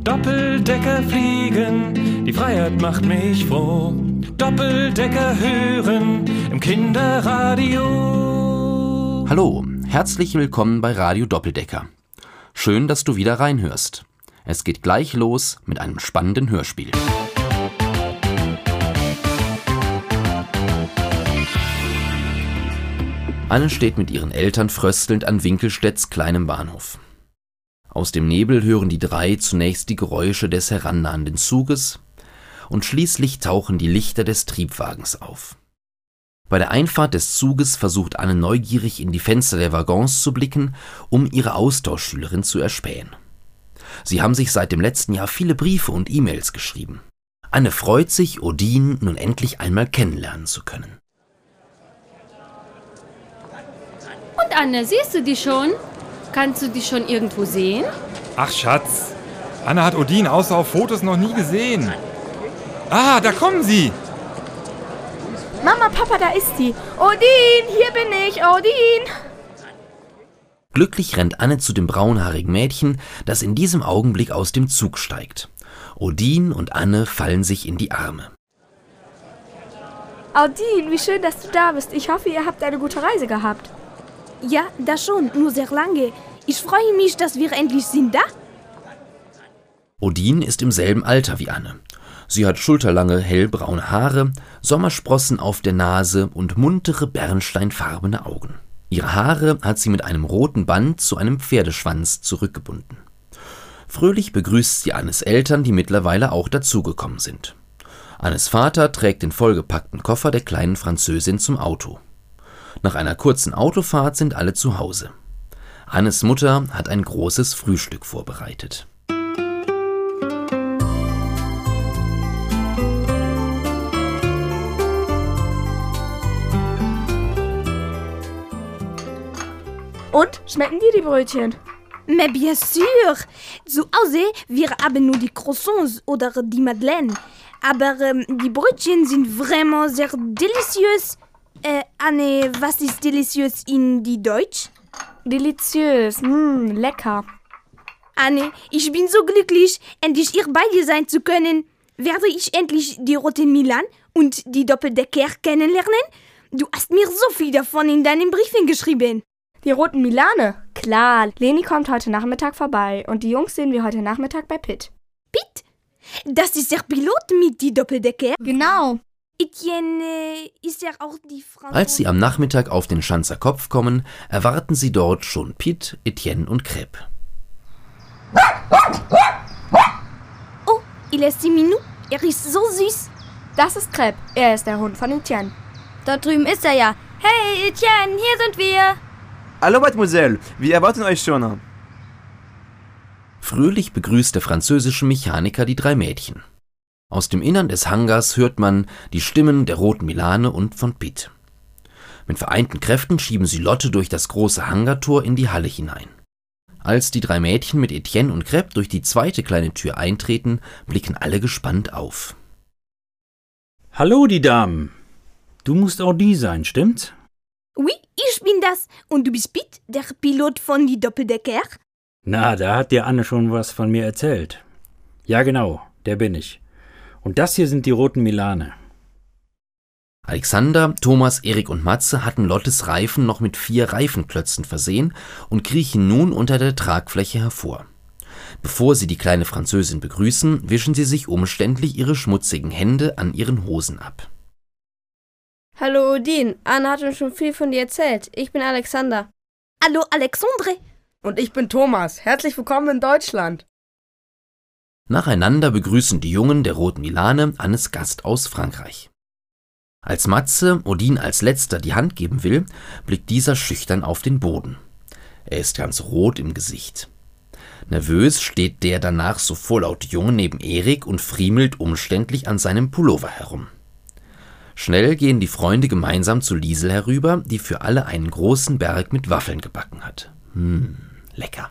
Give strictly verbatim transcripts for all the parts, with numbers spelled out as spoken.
Doppeldecker fliegen, die Freiheit macht mich froh. Doppeldecker hören im Kinderradio. Hallo, herzlich willkommen bei Radio Doppeldecker. Schön, dass du wieder reinhörst. Es geht gleich los mit einem spannenden Hörspiel. Anne steht mit ihren Eltern fröstelnd an Winkelstedts kleinem Bahnhof. Aus dem Nebel hören die drei zunächst die Geräusche des herannahenden Zuges und schließlich tauchen die Lichter des Triebwagens auf. Bei der Einfahrt des Zuges versucht Anne neugierig in die Fenster der Waggons zu blicken, um ihre Austauschschülerin zu erspähen. Sie haben sich seit dem letzten Jahr viele Briefe und E-Mails geschrieben. Anne freut sich, Odine nun endlich einmal kennenlernen zu können. Und Anne, siehst du die schon? Kannst du die schon irgendwo sehen? Ach Schatz, Anne hat Odine außer auf Fotos noch nie gesehen. Ah, da kommen sie! Mama, Papa, da ist sie. Odine, hier bin ich, Odine. Glücklich rennt Anne zu dem braunhaarigen Mädchen, das in diesem Augenblick aus dem Zug steigt. Odine und Anne fallen sich in die Arme. Odine, wie schön, dass du da bist. Ich hoffe, ihr habt eine gute Reise gehabt. Ja, das schon, nur sehr lange. Ich freue mich, dass wir endlich sind, da? Odine ist im selben Alter wie Anne. Sie hat schulterlange, hellbraune Haare, Sommersprossen auf der Nase und muntere, bernsteinfarbene Augen. Ihre Haare hat sie mit einem roten Band zu einem Pferdeschwanz zurückgebunden. Fröhlich begrüßt sie Annes Eltern, die mittlerweile auch dazugekommen sind. Annes Vater trägt den vollgepackten Koffer der kleinen Französin zum Auto. Nach einer kurzen Autofahrt sind alle zu Hause. Annes Mutter hat ein großes Frühstück vorbereitet. Und, schmecken dir die Brötchen? Mais bien sûr! Zu Hause, wir haben nur die Croissants oder die Madeleine. Aber ähm, die Brötchen sind vraiment sehr délicieux. Äh, Anne, was ist délicieux in die Deutsch? Deliziös, mh, lecker. Anne, ich bin so glücklich, endlich hier bei dir sein zu können. Werde ich endlich die Roten Milan und die Doppeldecker kennenlernen? Du hast mir so viel davon in deinen Briefen geschrieben. Die Roten Milane? Klar, Leni kommt heute Nachmittag vorbei und die Jungs sehen wir heute Nachmittag bei Pitt. Pitt? Das ist der Pilot mit die Doppeldecker? Genau. Etienne, äh, ist ja auch die Frau... Als sie am Nachmittag auf den Schanzer Kopf kommen, erwarten sie dort schon Pitt, Etienne und Crêpe. Oh, il est six minutes. Er ist so süß. Das ist Crêpe. Er ist der Hund von Etienne. Da drüben ist er ja. Hey, Etienne, hier sind wir. Hallo, Mademoiselle. Wir erwarten euch schon. Fröhlich begrüßt der französische Mechaniker die drei Mädchen. Aus dem Innern des Hangars hört man die Stimmen der Roten Milane und von Pitt. Mit vereinten Kräften schieben sie Lotte durch das große Hangartor in die Halle hinein. Als die drei Mädchen mit Etienne und Crêpe durch die zweite kleine Tür eintreten, blicken alle gespannt auf. Hallo, die Damen. Du musst Audi sein, stimmt's? Oui, ich bin das. Und du bist Pitt, der Pilot von die Doppeldecker? Na, da hat dir Anne schon was von mir erzählt. Ja, genau, der bin ich. Und das hier sind die Roten Milane. Alexander, Thomas, Erik und Matze hatten Lottes Reifen noch mit vier Reifenklötzen versehen und kriechen nun unter der Tragfläche hervor. Bevor sie die kleine Französin begrüßen, wischen sie sich umständlich ihre schmutzigen Hände an ihren Hosen ab. Hallo Odine, Anne hat uns schon viel von dir erzählt. Ich bin Alexander. Hallo Alexandre. Und ich bin Thomas. Herzlich willkommen in Deutschland. Nacheinander begrüßen die Jungen der Roten Milane Annes Gast aus Frankreich. Als Matze Odine als letzter die Hand geben will, blickt dieser schüchtern auf den Boden. Er ist ganz rot im Gesicht. Nervös steht der danach so vorlaute Junge neben Erik und friemelt umständlich an seinem Pullover herum. Schnell gehen die Freunde gemeinsam zu Liesel herüber, die für alle einen großen Berg mit Waffeln gebacken hat. Hm, lecker.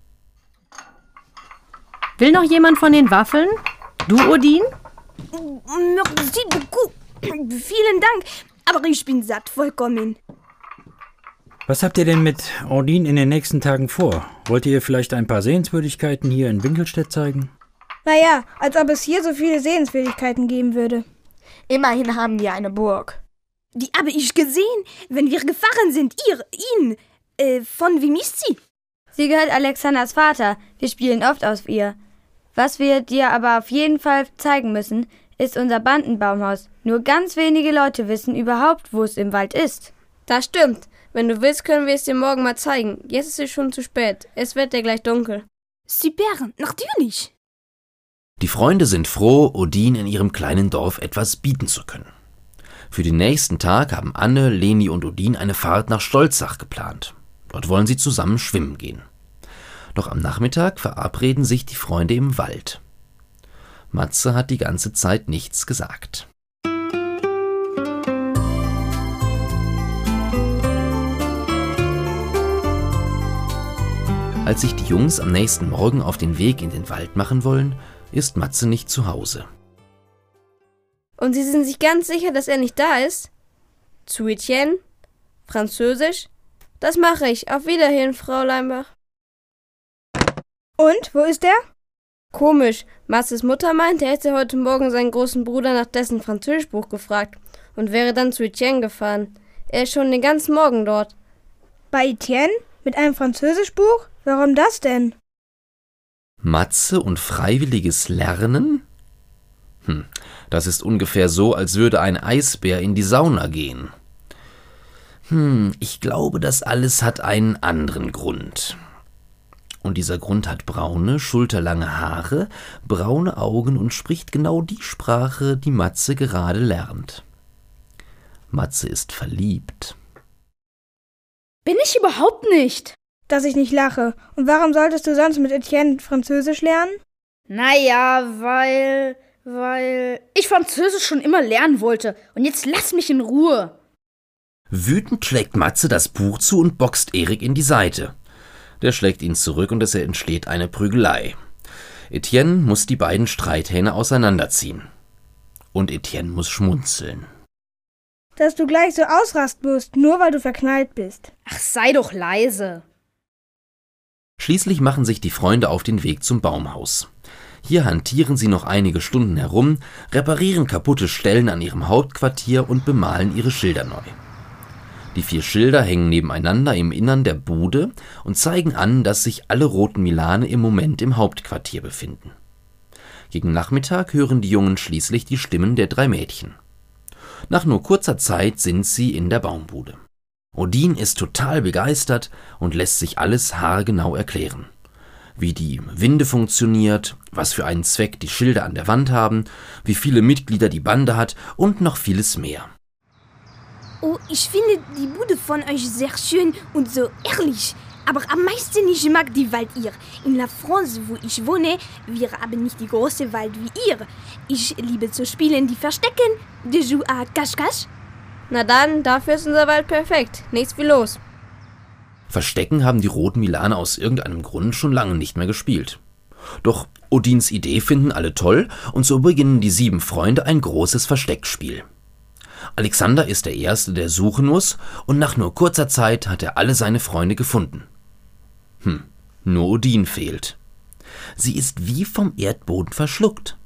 Will noch jemand von den Waffeln? Du, Odine? Merci beaucoup. Vielen Dank. Aber ich bin satt, vollkommen. Was habt ihr denn mit Odine in den nächsten Tagen vor? Wollt ihr vielleicht ein paar Sehenswürdigkeiten hier in Winkelstedt zeigen? Naja, als ob es hier so viele Sehenswürdigkeiten geben würde. Immerhin haben wir eine Burg. Die habe ich gesehen, wenn wir gefahren sind. Ihr, ihn. Äh, von wem ist sie? Sie gehört Alexanders Vater. Wir spielen oft auf ihr. Was wir dir aber auf jeden Fall zeigen müssen, ist unser Bandenbaumhaus. Nur ganz wenige Leute wissen überhaupt, wo es im Wald ist. Das stimmt. Wenn du willst, können wir es dir morgen mal zeigen. Jetzt ist es schon zu spät. Es wird ja gleich dunkel. Super, natürlich. Die Freunde sind froh, Odin in ihrem kleinen Dorf etwas bieten zu können. Für den nächsten Tag haben Anne, Leni und Odin eine Fahrt nach Stolzach geplant. Dort wollen sie zusammen schwimmen gehen. Doch am Nachmittag verabreden sich die Freunde im Wald. Matze hat die ganze Zeit nichts gesagt. Als sich die Jungs am nächsten Morgen auf den Weg in den Wald machen wollen, ist Matze nicht zu Hause. Und Sie sind sich ganz sicher, dass er nicht da ist? Zu Etienne? Französisch? Das mache ich. Auf Wiedersehen, Frau Leimbach. Und, wo ist er? Komisch. Matzes Mutter meint, er hätte heute Morgen seinen großen Bruder nach dessen Französischbuch gefragt und wäre dann zu Etienne gefahren. Er ist schon den ganzen Morgen dort. Bei Etienne? Mit einem Französischbuch? Warum das denn? Matze und freiwilliges Lernen? Hm, das ist ungefähr so, als würde ein Eisbär in die Sauna gehen. Hm, ich glaube, das alles hat einen anderen Grund. Und dieser Grund hat braune, schulterlange Haare, braune Augen und spricht genau die Sprache, die Matze gerade lernt. Matze ist verliebt. Bin ich überhaupt nicht. Dass ich nicht lache. Und warum solltest du sonst mit Etienne Französisch lernen? Naja, weil... weil ich Französisch schon immer lernen wollte. Und jetzt lass mich in Ruhe. Wütend schlägt Matze das Buch zu und boxt Erik in die Seite. Der schlägt ihn zurück und es entsteht eine Prügelei. Etienne muss die beiden Streithähne auseinanderziehen. Und Etienne muss schmunzeln. Dass du gleich so ausrasten musst, nur weil du verknallt bist. Ach, sei doch leise. Schließlich machen sich die Freunde auf den Weg zum Baumhaus. Hier hantieren sie noch einige Stunden herum, reparieren kaputte Stellen an ihrem Hauptquartier und bemalen ihre Schilder neu. Die vier Schilder hängen nebeneinander im Innern der Bude und zeigen an, dass sich alle roten Milane im Moment im Hauptquartier befinden. Gegen Nachmittag hören die Jungen schließlich die Stimmen der drei Mädchen. Nach nur kurzer Zeit sind sie in der Baumbude. Odin ist total begeistert und lässt sich alles haargenau erklären. Wie die Winde funktioniert, was für einen Zweck die Schilder an der Wand haben, wie viele Mitglieder die Bande hat und noch vieles mehr. Oh, ich finde die Bude von euch sehr schön und so ehrlich. Aber am meisten ich mag die Wald hier. In La France, wo ich wohne, wir haben nicht die große Wald wie ihr. Ich liebe zu spielen, die Verstecken, de jouer à cache-cache. Na dann, dafür ist unser Wald perfekt. Nichts wie los. Verstecken haben die roten Milane aus irgendeinem Grund schon lange nicht mehr gespielt. Doch Odins Idee finden alle toll und so beginnen die sieben Freunde ein großes Versteckspiel. Alexander ist der Erste, der suchen muss, und nach nur kurzer Zeit hat er alle seine Freunde gefunden. Hm, nur Odin fehlt. Sie ist wie vom Erdboden verschluckt.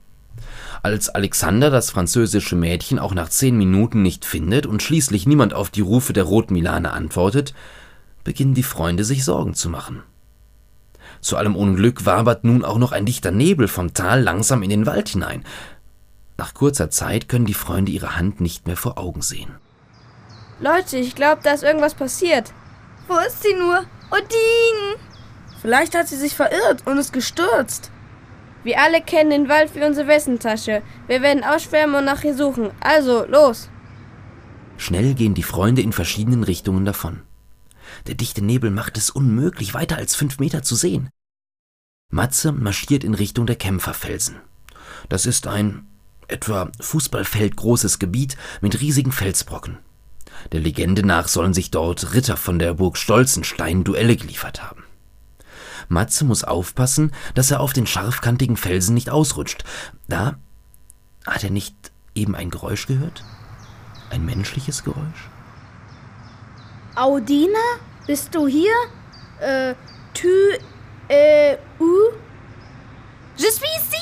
Als Alexander das französische Mädchen auch nach zehn Minuten nicht findet und schließlich niemand auf die Rufe der roten Milane antwortet, beginnen die Freunde sich Sorgen zu machen. Zu allem Unglück wabert nun auch noch ein dichter Nebel vom Tal langsam in den Wald hinein. Nach kurzer Zeit können die Freunde ihre Hand nicht mehr vor Augen sehen. Leute, ich glaube, da ist irgendwas passiert. Wo ist sie nur? Odin! Vielleicht hat sie sich verirrt und ist gestürzt. Wir alle kennen den Wald wie unsere Westentasche. Wir werden ausschwärmen und nach ihr suchen. Also, los! Schnell gehen die Freunde in verschiedenen Richtungen davon. Der dichte Nebel macht es unmöglich, weiter als fünf Meter zu sehen. Matze marschiert in Richtung der Kämpferfelsen. Das ist ein etwa Fußballfeld großes Gebiet mit riesigen Felsbrocken. Der Legende nach sollen sich dort Ritter von der Burg Stolzenstein Duelle geliefert haben. Matze muss aufpassen, dass er auf den scharfkantigen Felsen nicht ausrutscht. Da hat er nicht eben ein Geräusch gehört? Ein menschliches Geräusch? Audina, bist du hier? Äh, tu, äh, u? Je suis ici!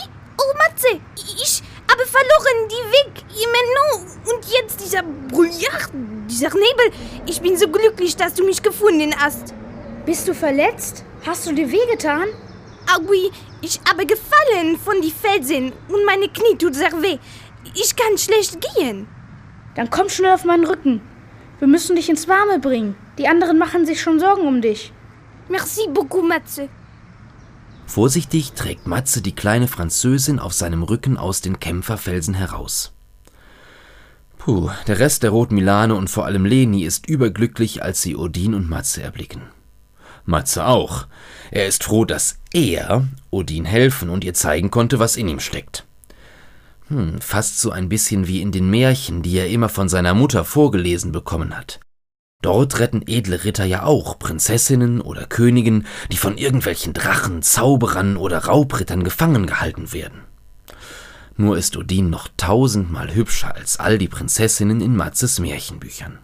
Zernebel, ich bin so glücklich, dass du mich gefunden hast. Bist du verletzt? Hast du dir wehgetan? Ah oui, ich habe gefallen von die Felsen und meine Knie tut sehr weh. Ich kann schlecht gehen. Dann komm schnell auf meinen Rücken. Wir müssen dich ins Warme bringen. Die anderen machen sich schon Sorgen um dich. Merci beaucoup, Matze. Vorsichtig trägt Matze die kleine Französin auf seinem Rücken aus den Kämpferfelsen heraus. Puh, der Rest der Roten Milane und vor allem Leni ist überglücklich, als sie Odin und Matze erblicken. Matze auch. Er ist froh, dass er Odin helfen und ihr zeigen konnte, was in ihm steckt. Hm, fast so ein bisschen wie in den Märchen, die er immer von seiner Mutter vorgelesen bekommen hat. Dort retten edle Ritter ja auch Prinzessinnen oder Königen, die von irgendwelchen Drachen, Zauberern oder Raubrittern gefangen gehalten werden. Nur ist Odin noch tausendmal hübscher als all die Prinzessinnen in Matzes Märchenbüchern.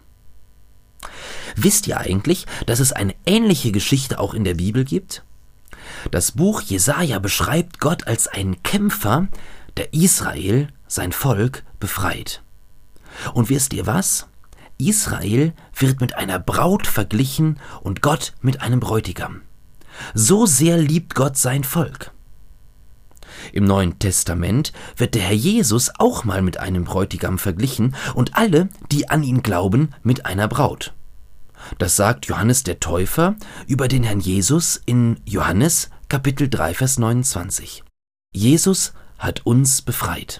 Wisst ihr eigentlich, dass es eine ähnliche Geschichte auch in der Bibel gibt? Das Buch Jesaja beschreibt Gott als einen Kämpfer, der Israel, sein Volk, befreit. Und wisst ihr was? Israel wird mit einer Braut verglichen und Gott mit einem Bräutigam. So sehr liebt Gott sein Volk. Im Neuen Testament wird der Herr Jesus auch mal mit einem Bräutigam verglichen und alle, die an ihn glauben, mit einer Braut. Das sagt Johannes der Täufer über den Herrn Jesus in Johannes Kapitel drei, Vers neunundzwanzig. Jesus hat uns befreit.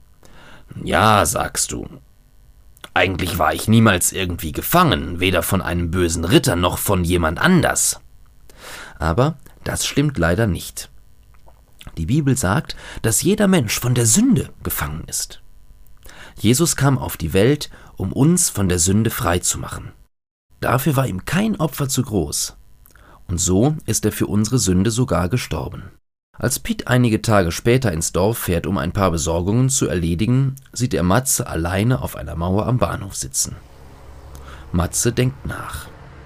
Ja, sagst du. Eigentlich war ich niemals irgendwie gefangen, weder von einem bösen Ritter noch von jemand anders. Aber das stimmt leider nicht. Die Bibel sagt, dass jeder Mensch von der Sünde gefangen ist. Jesus kam auf die Welt, um uns von der Sünde frei zu machen. Dafür war ihm kein Opfer zu groß. Und so ist er für unsere Sünde sogar gestorben. Als Piet einige Tage später ins Dorf fährt, um ein paar Besorgungen zu erledigen, sieht er Matze alleine auf einer Mauer am Bahnhof sitzen. Matze denkt nach.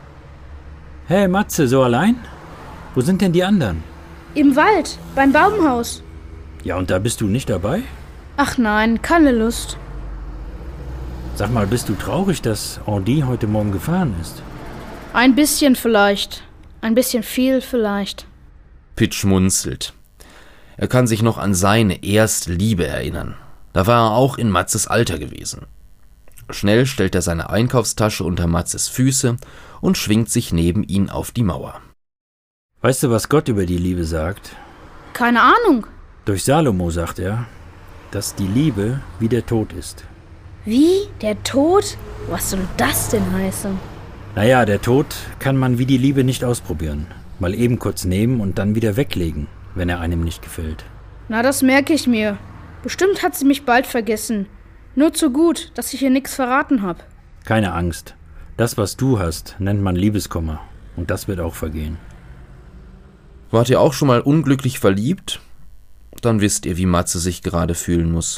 Hey Matze, so allein? Wo sind denn die anderen? Im Wald, beim Baumhaus. Ja, und da bist du nicht dabei? Ach nein, keine Lust. Sag mal, bist du traurig, dass Andy heute Morgen gefahren ist? Ein bisschen vielleicht. Ein bisschen viel vielleicht. Piet schmunzelt. Er kann sich noch an seine erste Liebe erinnern. Da war er auch in Matzes Alter gewesen. Schnell stellt er seine Einkaufstasche unter Matzes Füße und schwingt sich neben ihn auf die Mauer. Weißt du, was Gott über die Liebe sagt? Keine Ahnung. Durch Salomo sagt er, dass die Liebe wie der Tod ist. Wie? Der Tod? Was soll das denn heißen? Naja, der Tod kann man wie die Liebe nicht ausprobieren. Mal eben kurz nehmen und dann wieder weglegen, wenn er einem nicht gefällt. Na, das merke ich mir. Bestimmt hat sie mich bald vergessen. Nur zu gut, dass ich ihr nichts verraten habe. Keine Angst. Das, was du hast, nennt man Liebeskummer. Und das wird auch vergehen. Wart ihr auch schon mal unglücklich verliebt? Dann wisst ihr, wie Matze sich gerade fühlen muss.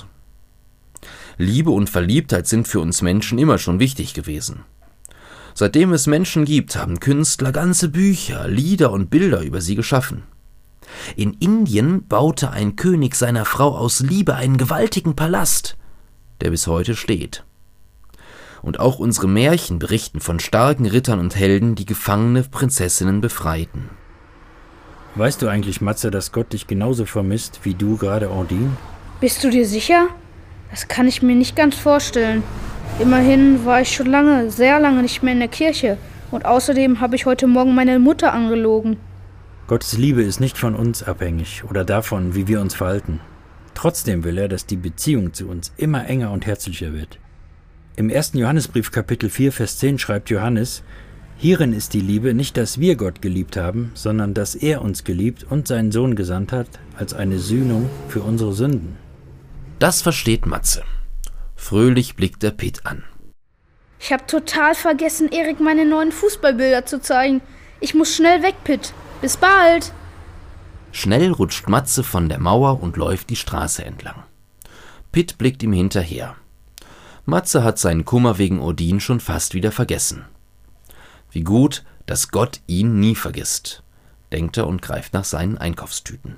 Liebe und Verliebtheit sind für uns Menschen immer schon wichtig gewesen. Seitdem es Menschen gibt, haben Künstler ganze Bücher, Lieder und Bilder über sie geschaffen. In Indien baute ein König seiner Frau aus Liebe einen gewaltigen Palast, der bis heute steht. Und auch unsere Märchen berichten von starken Rittern und Helden, die gefangene Prinzessinnen befreiten. Weißt du eigentlich, Matze, dass Gott dich genauso vermisst, wie du gerade Ondine? Bist du dir sicher? Das kann ich mir nicht ganz vorstellen. Immerhin war ich schon lange, sehr lange nicht mehr in der Kirche. Und außerdem habe ich heute Morgen meine Mutter angelogen. Gottes Liebe ist nicht von uns abhängig oder davon, wie wir uns verhalten. Trotzdem will er, dass die Beziehung zu uns immer enger und herzlicher wird. Im ersten Johannesbrief Kapitel vier, Vers zehn schreibt Johannes: Hierin ist die Liebe, nicht, dass wir Gott geliebt haben, sondern dass er uns geliebt und seinen Sohn gesandt hat, als eine Sühnung für unsere Sünden. Das versteht Matze. Fröhlich blickt er Piet an. Ich habe total vergessen, Erik meine neuen Fußballbilder zu zeigen. Ich muss schnell weg, Piet. Bis bald. Schnell rutscht Matze von der Mauer und läuft die Straße entlang. Piet blickt ihm hinterher. Matze hat seinen Kummer wegen Odin schon fast wieder vergessen. Wie gut, dass Gott ihn nie vergisst, denkt er und greift nach seinen Einkaufstüten.